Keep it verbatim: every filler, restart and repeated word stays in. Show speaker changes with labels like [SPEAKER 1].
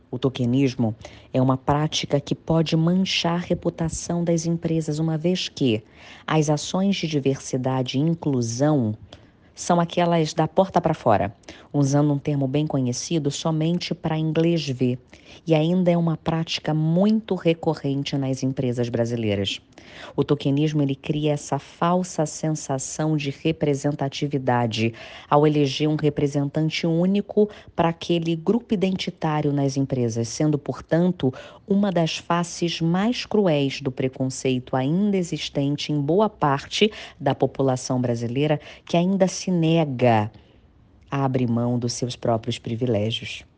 [SPEAKER 1] O tokenismo é uma prática que pode manchar a reputação das empresas, uma vez que as ações de diversidade e inclusão são aquelas da porta para fora, usando um termo bem conhecido somente para inglês ver, e ainda é uma prática muito recorrente nas empresas brasileiras. O tokenismo ele cria essa falsa sensação de representatividade ao eleger um representante único para aquele grupo identitário nas empresas, sendo, portanto, uma das faces mais cruéis do preconceito ainda existente em boa parte da população brasileira que ainda se nega a abrir mão dos seus próprios privilégios.